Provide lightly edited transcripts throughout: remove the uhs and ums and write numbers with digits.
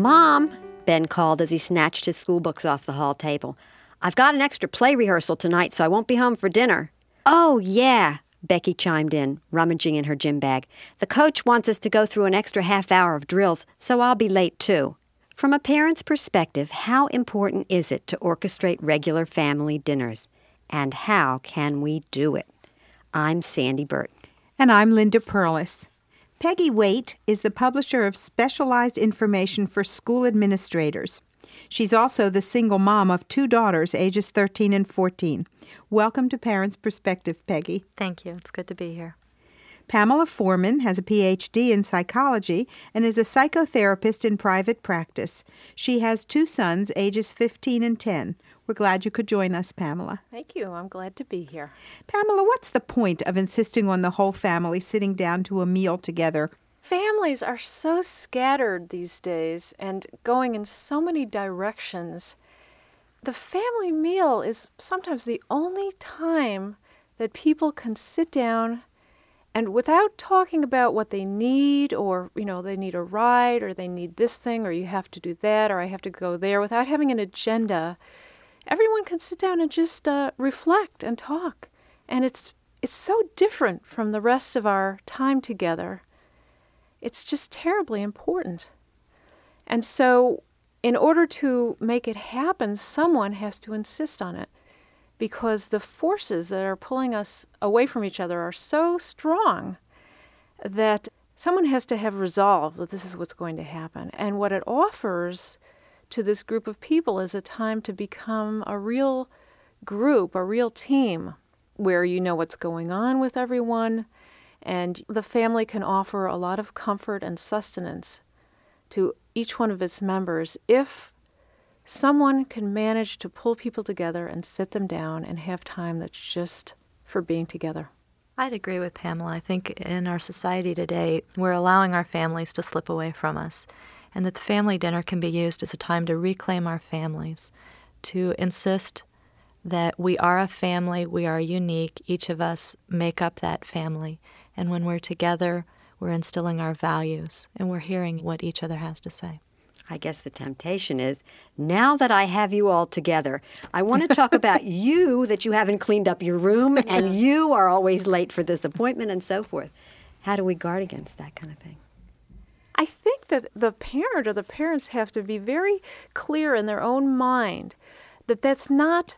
Mom, Ben called as he snatched his school books off the hall table. I've got an extra play rehearsal tonight, so I won't be home for dinner. Oh, yeah, Becky chimed in, rummaging in her gym bag. The coach wants us to go through an extra half hour of drills, so I'll be late too. From a parent's perspective, how important is it to orchestrate regular family dinners? And how can we do it? I'm Sandy Burt. And I'm Linda Perlis. Peggy Waite is the publisher of specialized information for school administrators. She's also the single mom of 2 daughters, ages 13 and 14. Welcome to Parents' Perspective, Peggy. Thank you. It's good to be here. Pamela Foreman has a Ph.D. in psychology and is a psychotherapist in private practice. She has 2 sons, ages 15 and 10. We're glad you could join us, Pamela. Thank you. I'm glad to be here. Pamela, what's the point of insisting on the whole family sitting down to a meal together? Families are so scattered these days and going in so many directions. The family meal is sometimes the only time that people can sit down and without talking about what they need or, they need a ride or they need this thing or you have to do that or I have to go there, without having an agenda, everyone can sit down and just reflect and talk. And it's so different from the rest of our time together. It's just terribly important. And so in order to make it happen, someone has to insist on it because the forces that are pulling us away from each other are so strong that someone has to have resolve that this is what's going to happen. And what it offers to this group of people is a time to become a real group, a real team, where you know what's going on with everyone, and the family can offer a lot of comfort and sustenance to each one of its members if someone can manage to pull people together and sit them down and have time that's just for being together. I'd agree with Pamela. I think in our society today, we're allowing our families to slip away from us, and that the family dinner can be used as a time to reclaim our families, to insist that we are a family, we are unique, each of us make up that family, and when we're together, we're instilling our values, and we're hearing what each other has to say. I guess the temptation is, now that I have you all together, I want to talk about you, that you haven't cleaned up your room, and you are always late for this appointment, and so forth. How do we guard against that kind of thing? I think that the parent or the parents have to be very clear in their own mind that that's not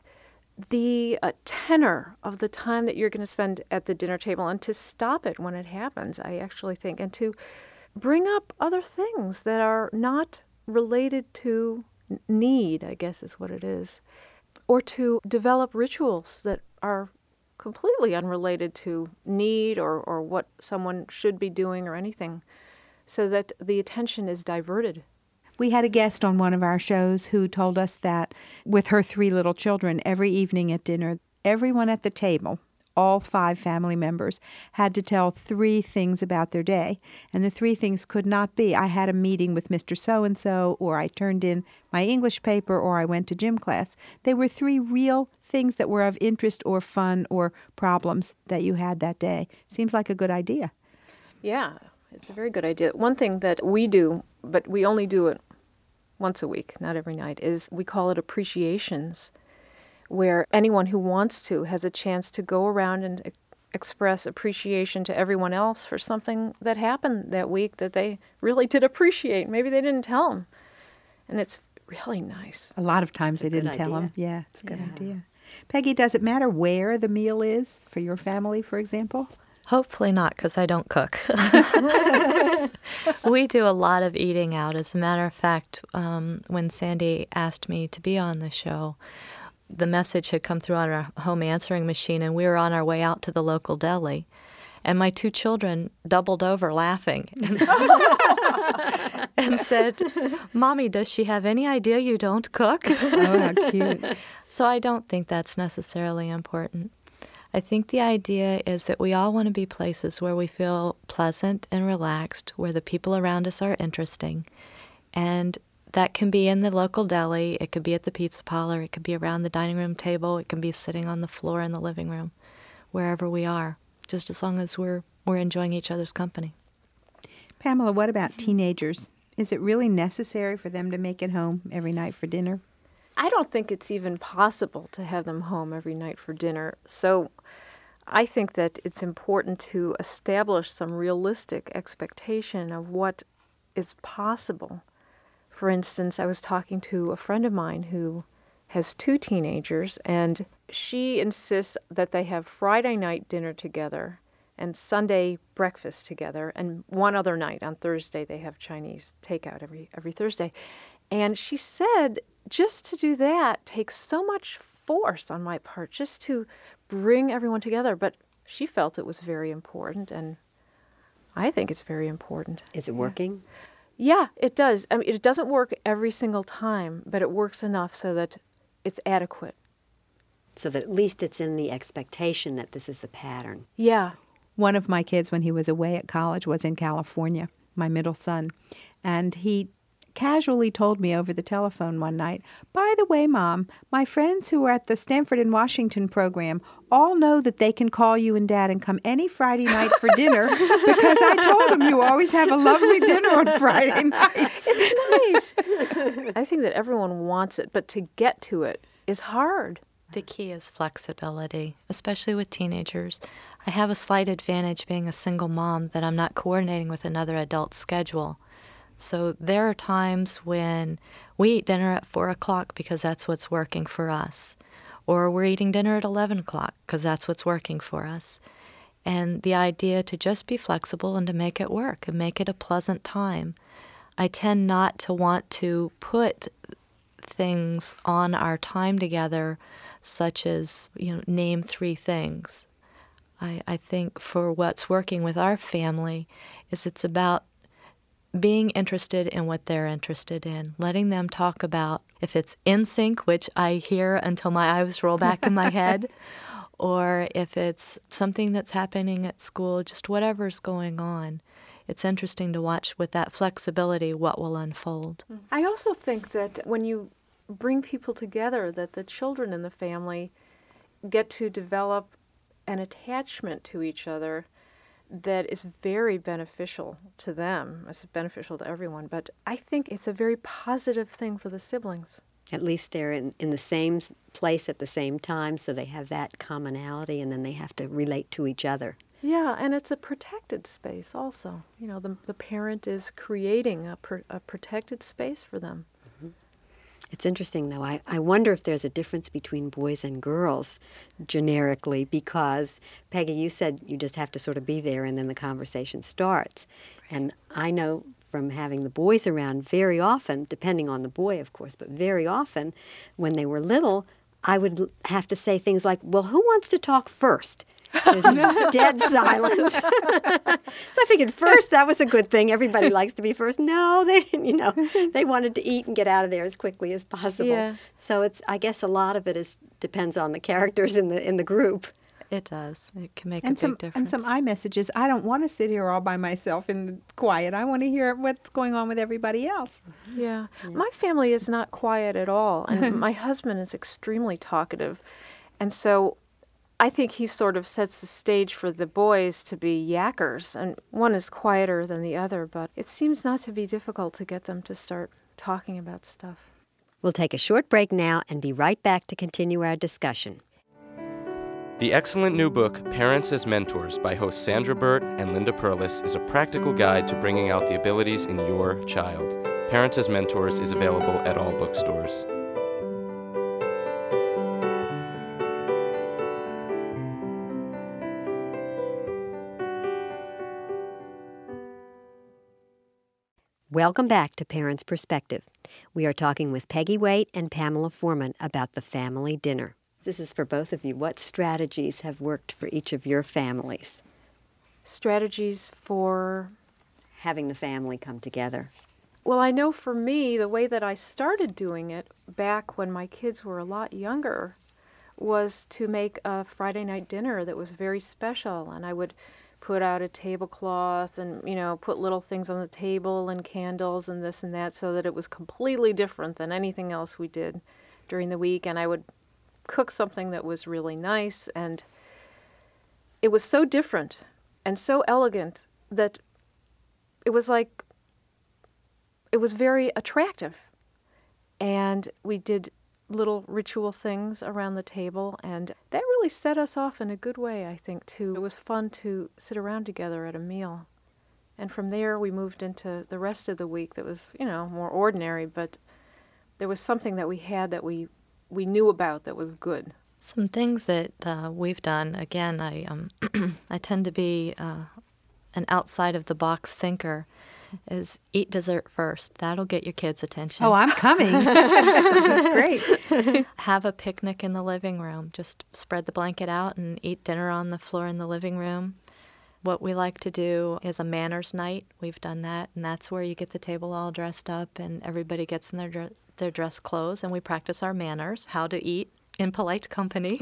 the tenor of the time that you're going to spend at the dinner table, and to stop it when it happens, I actually think, and to bring up other things that are not related to need, I guess is what it is, or to develop rituals that are completely unrelated to need or what someone should be doing or anything, so that the attention is diverted. We had a guest on one of our shows who told us that with her 3 little children, every evening at dinner, everyone at the table, all 5 family members, had to tell 3 things about their day. And the 3 things could not be, I had a meeting with Mr. So-and-so, or I turned in my English paper, or I went to gym class. They were 3 real things that were of interest or fun or problems that you had that day. Seems like a good idea. Yeah. It's a very good idea. One thing that we do, but we only do it once a week, not every night, is we call it appreciations, where anyone who wants to has a chance to go around and express appreciation to everyone else for something that happened that week that they really did appreciate. Maybe they didn't tell them. And it's really nice. A lot of times they didn't tell them. Yeah, it's a good idea. Peggy, does it matter where the meal is for your family, for example? Hopefully not, because I don't cook. We do a lot of eating out. As a matter of fact, when Sandy asked me to be on the show, the message had come through on our home answering machine, and we were on our way out to the local deli. And my 2 children doubled over laughing and said, Mommy, does she have any idea you don't cook? Oh, how cute. So I don't think that's necessarily important. I think the idea is that we all want to be places where we feel pleasant and relaxed, where the people around us are interesting. And that can be in the local deli, it could be at the pizza parlor, it could be around the dining room table, it can be sitting on the floor in the living room, wherever we are, just as long as we're enjoying each other's company. Pamela, what about teenagers Is it really necessary for them to make it home every night for dinner? I don't think it's even possible to have them home every night for dinner. So I think that it's important to establish some realistic expectation of what is possible. For instance, I was talking to a friend of mine who has 2 teenagers, and she insists that they have Friday night dinner together and Sunday breakfast together, and one other night on Thursday they have Chinese takeout every Thursday. And she said just to do that takes so much force on my part, just to bring everyone together. But she felt it was very important, and I think it's very important. Is it working? Yeah, it does. I mean, it doesn't work every single time, but it works enough so that it's adequate. So that at least it's in the expectation that this is the pattern. Yeah. One of my kids, when he was away at college, was in California, my middle son. And he casually told me over the telephone one night, "By the way, Mom, my friends who are at the Stanford and Washington program all know that they can call you and Dad and come any Friday night for dinner because I told them you always have a lovely dinner on Friday nights." It's nice. I think that everyone wants it, but to get to it is hard. The key is flexibility, especially with teenagers. I have a slight advantage being a single mom that I'm not coordinating with another adult's schedule. So there are times when we eat dinner at 4 o'clock because that's what's working for us. Or we're eating dinner at 11 o'clock because that's what's working for us. And the idea to just be flexible and to make it work and make it a pleasant time. I tend not to want to put things on our time together such as, name 3 things. I think for what's working with our family is it's about being interested in what they're interested in, letting them talk about if it's NSYNC, which I hear until my eyes roll back in my head, or if it's something that's happening at school, just whatever's going on. It's interesting to watch with that flexibility what will unfold. I also think that when you bring people together, that the children in the family get to develop an attachment to each other that is very beneficial to them. It's beneficial to everyone, but I think it's a very positive thing for the siblings. At least they're in the same place at the same time, so they have that commonality, and then they have to relate to each other. Yeah, and it's a protected space also. The parent is creating a protected space for them. It's interesting, though. I wonder if there's a difference between boys and girls generically, because, Peggy, you said you just have to sort of be there and then the conversation starts. And I know from having the boys around very often, depending on the boy, of course, but very often when they were little, I would have to say things like, "Well, who wants to talk first?" There's this dead silence. So I figured first that was a good thing. Everybody likes to be first. No, they didn't, they wanted to eat and get out of there as quickly as possible. Yeah. So I guess a lot of it depends on the characters in the group. It does. It can make And a big difference. And some iMessages. I don't want to sit here all by myself in the quiet. I want to hear what's going on with everybody else. Yeah. My family is not quiet at all, and my husband is extremely talkative. And so I think he sort of sets the stage for the boys to be yackers, and one is quieter than the other, but it seems not to be difficult to get them to start talking about stuff. We'll take a short break now and be right back to continue our discussion. The excellent new book, Parents as Mentors, by hosts Sandra Burt and Linda Perlis, is a practical guide to bringing out the abilities in your child. Parents as Mentors is available at all bookstores. Welcome back to Parents' Perspective. We are talking with Peggy Waite and Pamela Foreman about the family dinner. This is for both of you. What strategies have worked for each of your families? Strategies for having the family come together. Well, I know for me, the way that I started doing it back when my kids were a lot younger was to make a Friday night dinner that was very special, and I would put out a tablecloth and, put little things on the table and candles and this and that so that it was completely different than anything else we did during the week. And I would cook something that was really nice, and it was so different and so elegant that it was like it was very attractive. And we did little ritual things around the table, and that really set us off in a good way, I think, too. It was fun to sit around together at a meal. And from there, we moved into the rest of the week that was, more ordinary, but there was something that we had that we knew about that was good. Some things that we've done, again, I tend to be an outside-of-the-box thinker, is eat dessert first. That'll get your kids' attention. Oh, I'm coming. This is great. Have a picnic in the living room. Just spread the blanket out and eat dinner on the floor in the living room. What we like to do is a manners night. We've done that, and that's where you get the table all dressed up and everybody gets in their dress clothes, and we practice our manners, how to eat in polite company.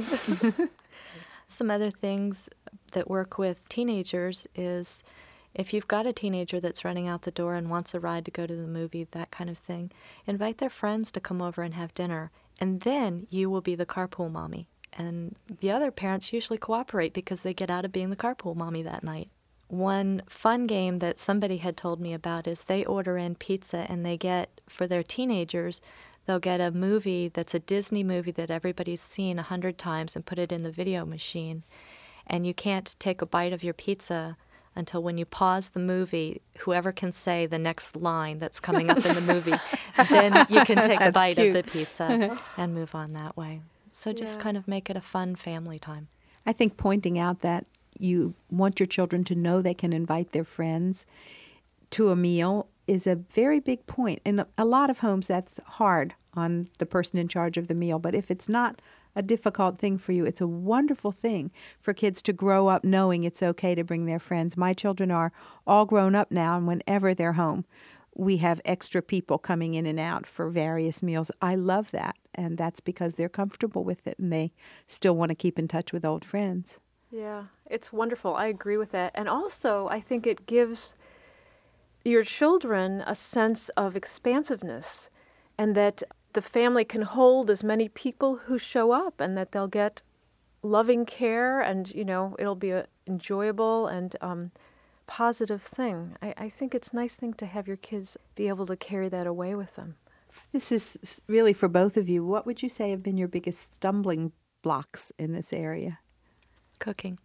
Some other things that work with teenagers is if you've got a teenager that's running out the door and wants a ride to go to the movie, that kind of thing, invite their friends to come over and have dinner, and then you will be the carpool mommy. And the other parents usually cooperate because they get out of being the carpool mommy that night. One fun game that somebody had told me about is they order in pizza and they get, for their teenagers, they'll get a movie that's a Disney movie that everybody's seen 100 times and put it in the video machine. And you can't take a bite of your pizza until when you pause the movie, whoever can say the next line that's coming up in the movie, then you can take a bite of the pizza and move on that way. So just kind of make it a fun family time. I think pointing out that you want your children to know they can invite their friends to a meal is a very big point. In a lot of homes, that's hard on the person in charge of the meal. But if it's not a difficult thing for you, it's a wonderful thing for kids to grow up knowing it's okay to bring their friends. My children are all grown up now, and whenever they're home, we have extra people coming in and out for various meals. I love that, and that's because they're comfortable with it, and they still want to keep in touch with old friends. Yeah, it's wonderful. I agree with that. And also, I think it gives your children a sense of expansiveness, and that the family can hold as many people who show up, and that they'll get loving care, and, it'll be an enjoyable and positive thing. I think it's a nice thing to have your kids be able to carry that away with them. This is really for both of you. What would you say have been your biggest stumbling blocks in this area? Cooking.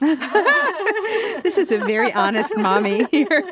This is a very honest mommy here.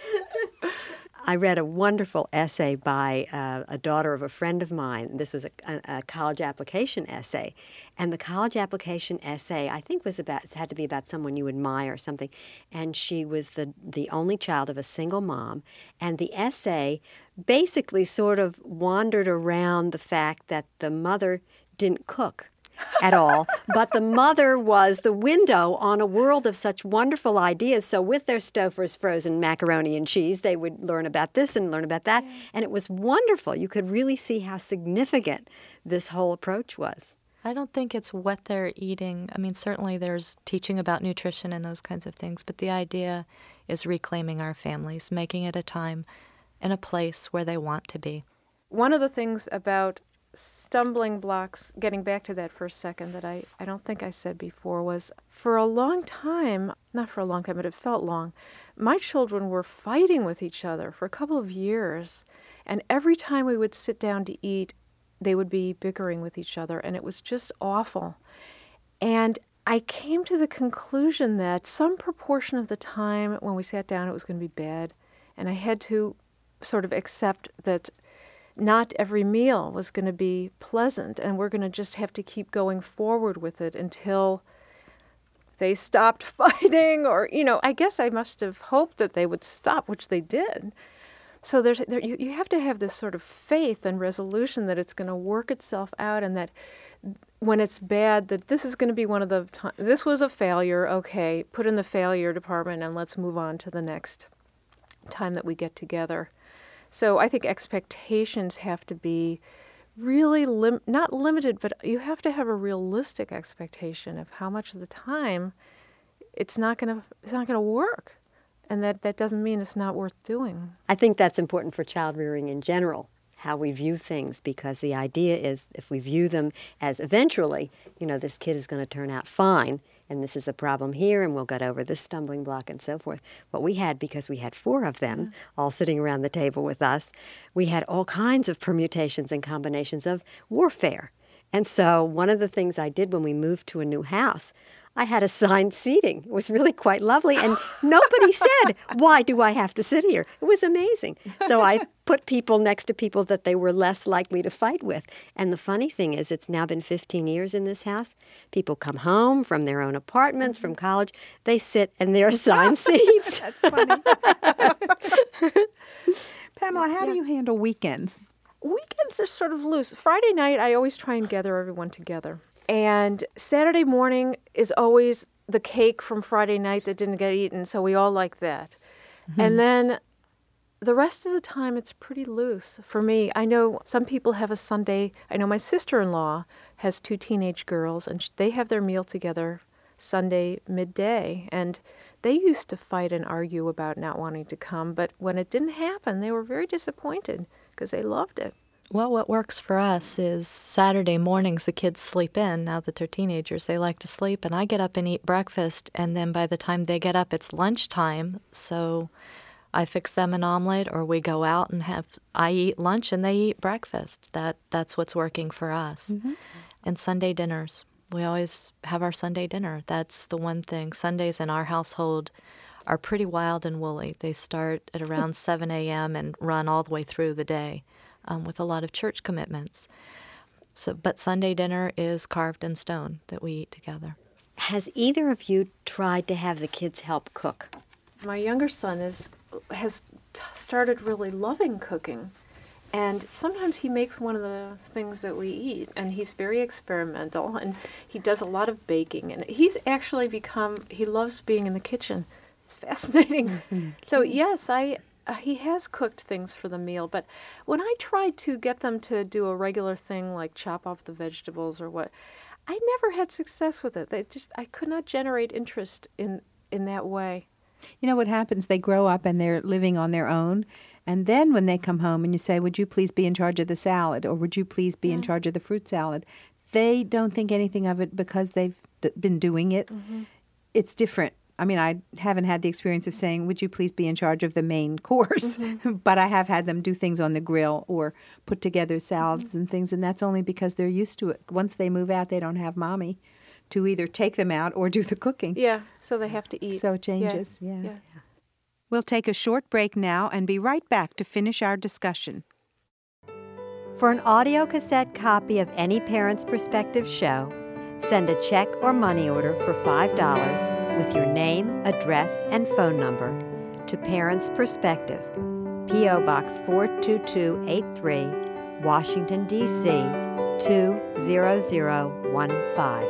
I read a wonderful essay by a daughter of a friend of mine. This was a college application essay. And the college application essay, I think, had to be about someone you admire or something. And she was the only child of a single mom. And the essay basically sort of wandered around the fact that the mother didn't cook at all, but the mother was the window on a world of such wonderful ideas. So with their Stouffer's frozen macaroni and cheese, they would learn about this and learn about that. And it was wonderful. You could really see how significant this whole approach was. I don't think it's what they're eating. I mean, certainly there's teaching about nutrition and those kinds of things, but the idea is reclaiming our families, making it a time and a place where they want to be. One of the things about stumbling blocks, getting back to that for a second, that I don't think I said before, was for a long time, not for a long time, but it felt long, my children were fighting with each other for a couple of years. And every time we would sit down to eat, they would be bickering with each other, and it was just awful. And I came to the conclusion that some proportion of the time when we sat down, it was going to be bad. And I had to sort of accept that not every meal was going to be pleasant, and we're going to just have to keep going forward with it until they stopped fighting, or, I guess I must have hoped that they would stop, which they did. So you have to have this sort of faith and resolution that it's going to work itself out, and that when it's bad, that this is going to be one of the this was a failure, okay, put in the failure department and let's move on to the next time that we get together. So I think expectations have to be really not limited, but you have to have a realistic expectation of how much of the time it's not going to work, and that doesn't mean it's not worth doing. I think that's important for child rearing in general, how we view things, because the idea is if we view them as eventually, this kid is going to turn out fine, and this is a problem here, and we'll get over this stumbling block and so forth. What we had, because we had 4 of them all sitting around the table with us, we had all kinds of permutations and combinations of warfare. And so one of the things I did when we moved to a new house, I had assigned seating. It was really quite lovely, and nobody said, "Why do I have to sit here?" It was amazing. So I put people next to people that they were less likely to fight with. And the funny thing is, it's now been 15 years in this house. People come home from their own apartments, from college. They sit in their assigned seats. That's funny. Pamela, how do you handle weekends? Weekends are sort of loose. Friday night, I always try and gather everyone together. And Saturday morning is always the cake from Friday night that didn't get eaten, so we all like that. And then the rest of the time, it's pretty loose for me. I know some people have a Sunday. I know my sister-in-law has 2 teenage girls, and they have their meal together Sunday midday. And they used to fight and argue about not wanting to come, but when it didn't happen, they were very disappointed because they loved it. Well, what works for us is Saturday mornings, the kids sleep in. Now that they're teenagers, they like to sleep, and I get up and eat breakfast, and then by the time they get up, it's lunchtime, so I fix them an omelet, or we go out and I eat lunch and they eat breakfast. That's what's working for us. And Sunday dinners. We always have our Sunday dinner. That's the one thing. Sundays in our household are pretty wild and woolly. They start at around 7 a.m. and run all the way through the day. With a lot of church commitments. But Sunday dinner is carved in stone that we eat together. Has either of you tried to have the kids help cook? My younger son has started really loving cooking. And sometimes he makes one of the things that we eat, and he's very experimental, and he does a lot of baking. And he's actually he loves being in the kitchen. It's fascinating. So yes, he has cooked things for the meal, but when I tried to get them to do a regular thing like chop up the vegetables or what, I never had success with it. I could not generate interest in that way. You know what happens? They grow up and they're living on their own. And then when they come home and you say, "Would you please be in charge of the salad?" or "Would you please be in charge of the fruit salad?" they don't think anything of it because they've been doing it. It's different. I mean, I haven't had the experience of saying, "Would you please be in charge of the main course?" But I have had them do things on the grill or put together salads and things, and that's only because they're used to it. Once they move out, they don't have mommy to either take them out or do the cooking. Yeah, so they have to eat. So it changes, yeah. We'll take a short break now and be right back to finish our discussion. For an audio cassette copy of any Parents Perspective show, send a check or money order for $5 with your name, address, and phone number to Parents Perspective, P.O. Box 42283, Washington, D.C. 20015.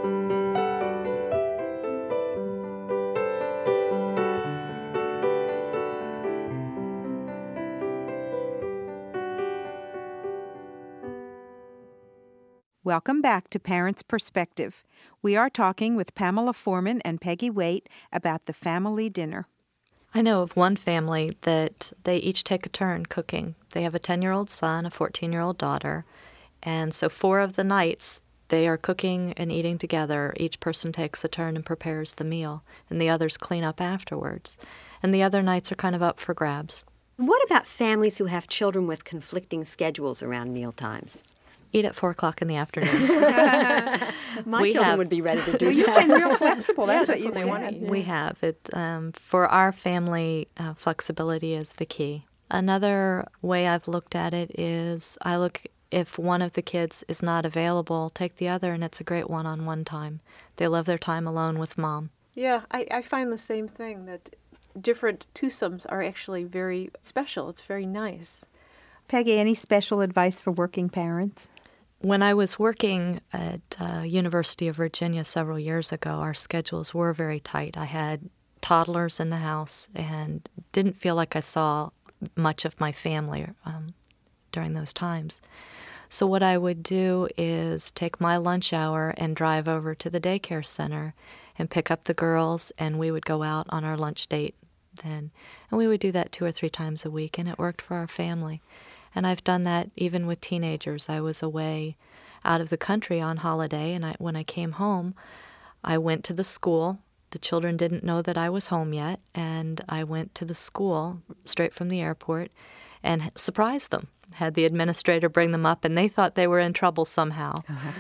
Welcome back to Parents Perspective. We are talking with Pamela Foreman and Peggy Waite about the family dinner. I know of one family that they each take a turn cooking. They have a 10-year-old son, a 14-year-old daughter, and so 4 of the nights they are cooking and eating together. Each person takes a turn and prepares the meal, and the others clean up afterwards. And the other nights are kind of up for grabs. What about families who have children with conflicting schedules around meal times? Eat at 4 o'clock in the afternoon. My children would be ready to do that. You've been real flexible. That's what what they want to said. eat. We have it. For our family, flexibility is the key. Another way I've looked at it is I look if one of the kids is not available, take the other, and it's a great one-on-one time. They love their time alone with mom. Yeah, I find the same thing, that different twosomes are actually very special. It's very nice. Peggy, any special advice for working parents? When I was working at University of Virginia several years ago, our schedules were very tight. I had toddlers in the house and didn't feel like I saw much of my family during those times. So what I would do is take my lunch hour and drive over to the daycare center and pick up the girls, and we would go out on our lunch date then. And we would do that 2 or 3 times a week, and it worked for our family. And I've done that even with teenagers. I was away out of the country on holiday, and when I came home, I went to the school. The children didn't know that I was home yet, and I went to the school straight from the airport and surprised them. Had the administrator bring them up, and they thought they were in trouble somehow.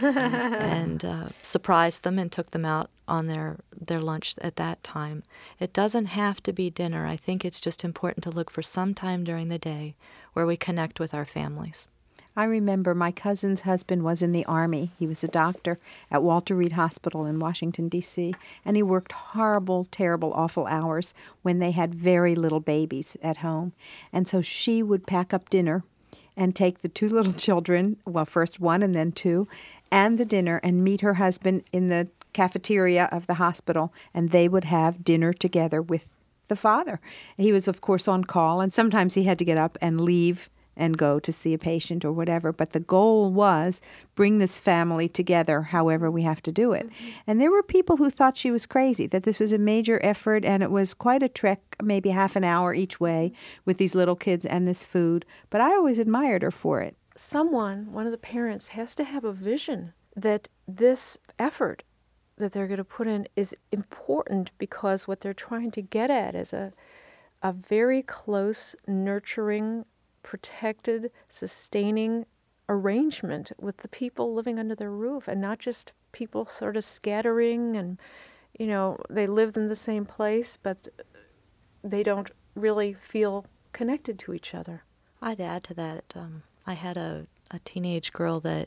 And surprised them and took them out on their lunch at that time. It doesn't have to be dinner. I think it's just important to look for some time during the day where we connect with our families. I remember my cousin's husband was in the Army. He was a doctor at Walter Reed Hospital in Washington, D.C., and he worked horrible, terrible, awful hours when they had very little babies at home. And so she would pack up dinner and take the two little children, well, first one and then two, and the dinner, and meet her husband in the cafeteria of the hospital, and they would have dinner together with the father. He was, of course, on call, and sometimes he had to get up and leave and go to see a patient or whatever. But the goal was bring this family together however we have to do it. Mm-hmm. And there were people who thought she was crazy, that this was a major effort and it was quite a trek, maybe half an hour each way with these little kids and this food. But I always admired her for it. One of the parents, has to have a vision that this effort that they're going to put in is important, because what they're trying to get at is a very close, nurturing, protected, sustaining arrangement with the people living under their roof, and not just people sort of scattering and, they lived in the same place, but they don't really feel connected to each other. I'd add to that, I had a teenage girl that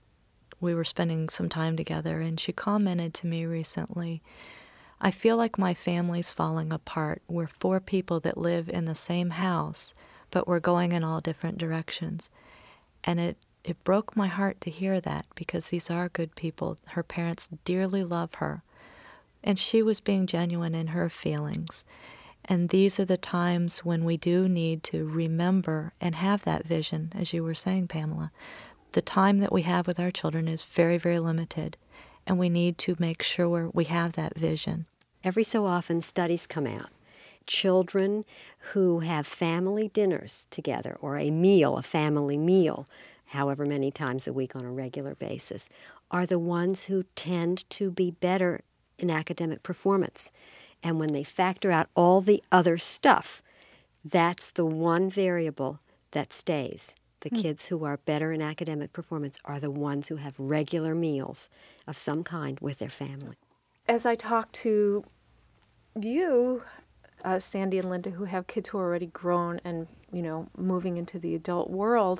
we were spending some time together, and she commented to me recently, I feel like my family's falling apart. We're 4 people that live in the same house, but we're going in all different directions. And it broke my heart to hear that, because these are good people. Her parents dearly love her. And she was being genuine in her feelings. And these are the times when we do need to remember and have that vision, as you were saying, Pamela. The time that we have with our children is very, very limited, and we need to make sure we have that vision. Every so often, studies come out. Children who have family dinners together, or a family meal, however many times a week on a regular basis, are the ones who tend to be better in academic performance. And when they factor out all the other stuff, that's the one variable that stays. The kids who are better in academic performance are the ones who have regular meals of some kind with their family. As I talk to you, Sandy and Linda, who have kids who are already grown and, moving into the adult world,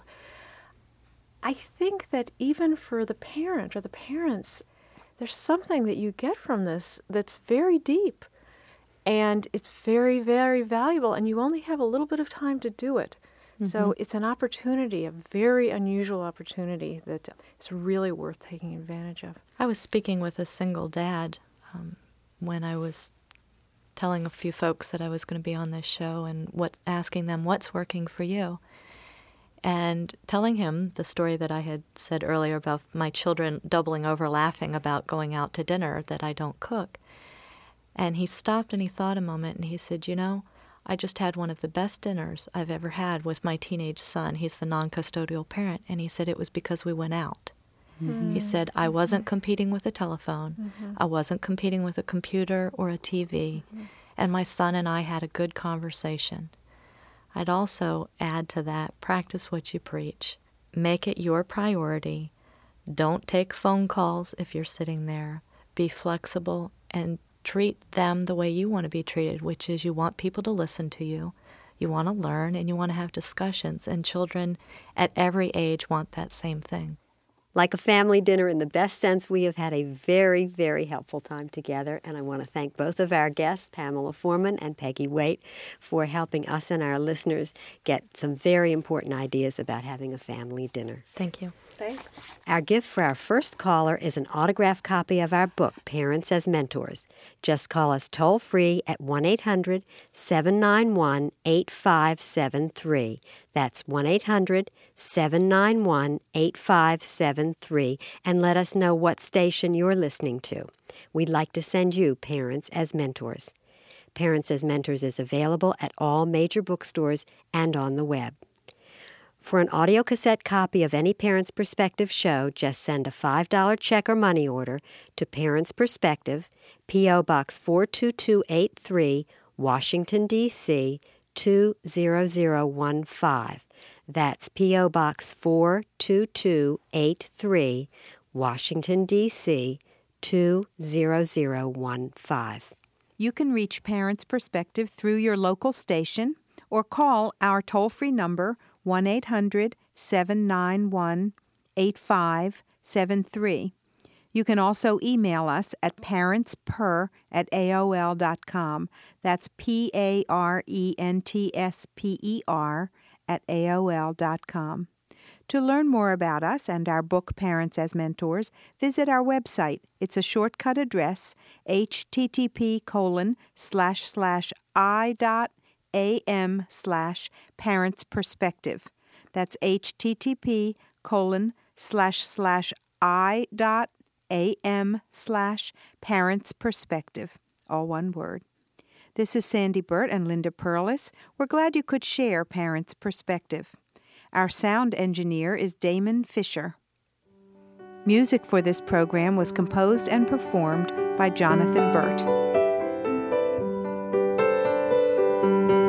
I think that even for the parent or the parents, there's something that you get from this that's very deep, and it's very, very valuable, and you only have a little bit of time to do it. Mm-hmm. So it's an opportunity, a very unusual opportunity that is really worth taking advantage of. I was speaking with a single dad when I was telling a few folks that I was going to be on this show, and asking them what's working for you, and telling him the story that I had said earlier about my children doubling over laughing about going out to dinner, that I don't cook. And he stopped and he thought a moment, and he said, I just had one of the best dinners I've ever had with my teenage son. He's the non-custodial parent, and he said it was because we went out. Mm-hmm. He said, I wasn't competing with a telephone. Mm-hmm. I wasn't competing with a computer or a TV. Mm-hmm. And my son and I had a good conversation. I'd also add to that, practice what you preach. Make it your priority. Don't take phone calls if you're sitting there. Be flexible and treat them the way you want to be treated, which is you want people to listen to you. You want to learn and you want to have discussions. And children at every age want that same thing. Like a family dinner in the best sense, we have had a very, very helpful time together, and I want to thank both of our guests, Pamela Foreman and Peggy Waite, for helping us and our listeners get some very important ideas about having a family dinner. Thank you. Thanks. Our gift for our first caller is an autographed copy of our book, Parents as Mentors. Just call us toll-free at 1-800-791-8573. That's 1-800-791-8573, and let us know what station you're listening to. We'd like to send you Parents as Mentors. Parents as Mentors is available at all major bookstores and on the web. For an audiocassette copy of any Parents Perspective show, just send a $5 check or money order to Parents Perspective, P.O. Box 42283, Washington, D.C. 20015. That's P.O. Box 42283, Washington, D.C. 20015. You can reach Parents Perspective through your local station or call our toll-free number 1-800-791-8573. You can also email us at parentsper@aol.com. That's parentsper@aol.com. To learn more about us and our book Parents as Mentors, visit our website. It's a shortcut address, http://i.am/parentsperspective. That's http://i.am/parentsperspective. All one word. This is Sandy Burt and Linda Perlis. We're glad you could share Parents Perspective. Our sound engineer is Damon Fisher. Music for this program was composed and performed by Jonathan Burt.